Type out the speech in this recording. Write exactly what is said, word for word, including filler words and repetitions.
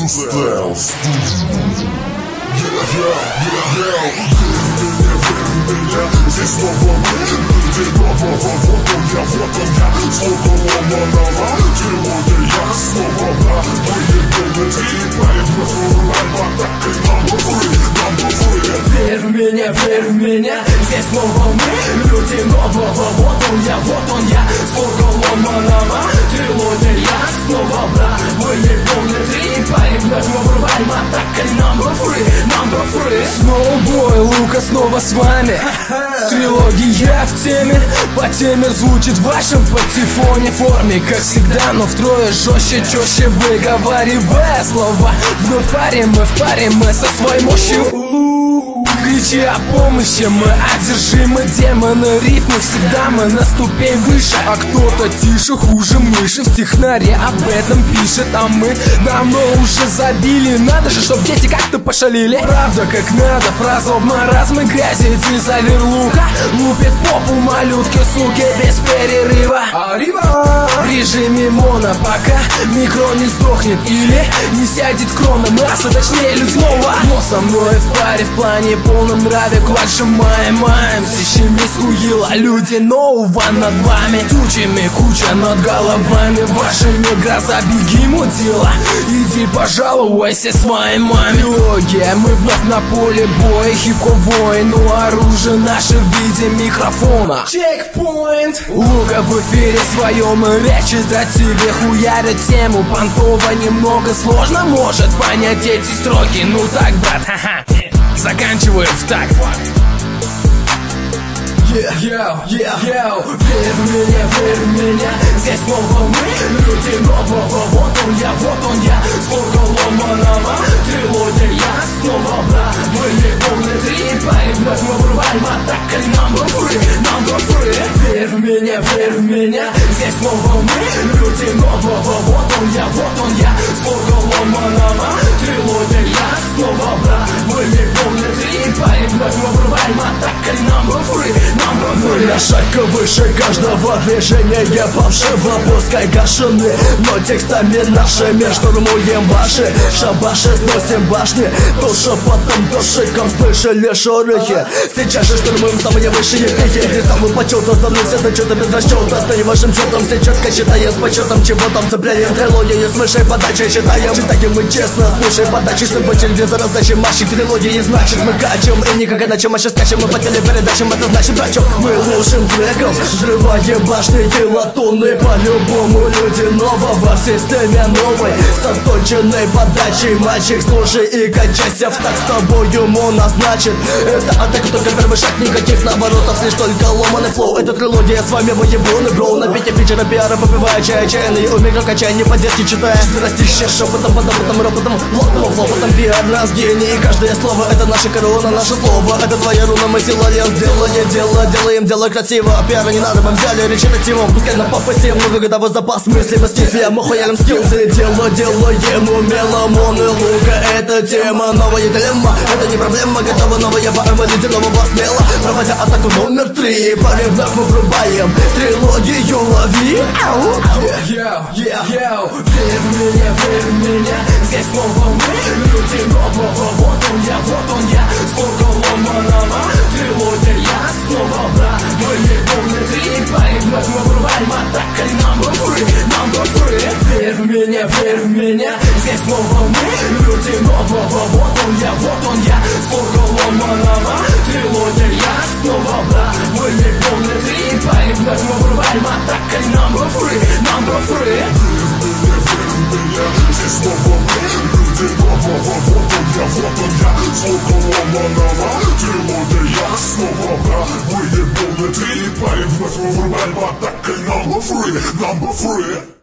Style Studio. Yeah, yeah, yeah, yeah. Верь в меня, здесь снова мы, люди нового. Вот он я, вот он я, сколько ломаного. Трилогия снова бра, выебаны три парень, вновь атакой number three, number three. Верь в меня, верь в меня, здесь снова мы, люди нового. Вот он я, вот он я, сколько ломаного. Трилогия снова бра, выебаны три парень, вновь атакой number three, number three. Сноубой, Лука снова с вами. Трилогия в теме, по теме звучит в вашем патефоне форме, как всегда, но втрое жестче, четче выговаривая слова. Вновь парим мы, в паре мы со своей мощью. Кричи о помощи, мы одержимы, демоны рифмы. Всегда мы на ступень выше, а кто-то тише, хуже мыши. В технаре об этом пишет, а мы давно уже забили. Надо же, чтоб дети как-то пошалили. Правда как надо, фраза об маразме грязи. Дизайнер Лука лупит попу малютки, суки, без перерыва. Арива! В режиме моно, пока микро не сдохнет или не сядет крона масса, точнее людного. Но со мной в паре, в плане полном нраве, кулак сжимаем, маем. Сищем из уила, люди нового над вами. Тучами куча над головами вашими, гроза, беги, мудила. Иди пожалуйся своей маме. Трилогия, мы вновь на поле боя. Хип-хоп воин, но оружие наше в виде микрофона. Чекпоинт. Лука в эфире своем речит о тебе, хуярит тему понтово. Немного сложно может понять эти строки. Ну так, брат, ха-ха, заканчиваю в так. Yeah, yeah, yeah, yeah. Верь в меня, верь в меня, здесь снова мы, люди нового. Вот он я, вот он я, сколько ломаного. Трилогия снова бра, мы не помним три парень, вновь мы врубаем атакой number three, number three. Верь в меня, верь в меня, здесь снова мы, люди нового. Вот он я, вот он я, сколько ломаного. Трилогия снова бра, мы не помним три парень, вновь мы врубаем атакой number three. Мы на шаг выше каждого движения павшего, пускай гашены, но текстами нашими штурмуем ваши шабаши, сносим башни. То шепотом, то шиком слышали шорохи. Сейчас же штурмуем самые высшие пики, где самый почет остальные все зачеты без расчета. Станем вашим счетом, все четко считаем с почетом, чего там цепляем. Трилогии с высшей подачей считаем, читаем мы честно с высшей подачей, чтобы через за раздачи марщик. Трилогии значит мы качем, и никак иначе мы сейчас скачем. Мы по телепередачам, это значит брачок. Мы лучшим треком взрываем башни, килотонны. По-любому люди нового в системе новой, с отточенной подачей. Мальчик, слушай и качайся в так, с тобою монозначит. Это атака, только первый шаг, никаких наворотов, лишь только ломаный флоу. Это трилогия, с вами воебоны, броу. На пяти фичера пиара, попивая чай, чайный у микро качай, не по-детски читая. Растишь шепотом, подопотом, ропотом, лотом, флопотом, пиар нас гений. Каждое слово это наша корона, наше слово. Это твоя руна, мы сила, я сделали дело, делаем дело красиво. Пиара не надо, вам взяли речитативом. Пускай на попасе многогодовой запас мысли в стифе. Мы хуярим скиллсы, дело делаем умело. Мон и Лука, это тема, новая дилемма. Это не проблема, готова новая БМВ, лидерного смело. Проводя атаку номер три, парень вновь мы врубаем трилогию, лови. Yeah, yeah, yeah, yeah. Верь в меня, верь в меня, здесь снова мы, люди нового. Вот он я, вот он я, сколько ломаного. Трилогия снова бра, мы не помним три парень, вновь мы врубаем атакой number three, number three. Верь в меня, верь в меня, здесь снова мы, люди нового. Вот он я, вот он я, сколько ломаного. Трилогия снова бра, мы не помним три парень, вновь мы врубаем атакой number three, number three. Здесь снова мы, люди нового. Вот он я, вот он я, сколько ломаного. Трилогия снова бра, выебаны три парень, вновь мы врубаем атакой number three, number three.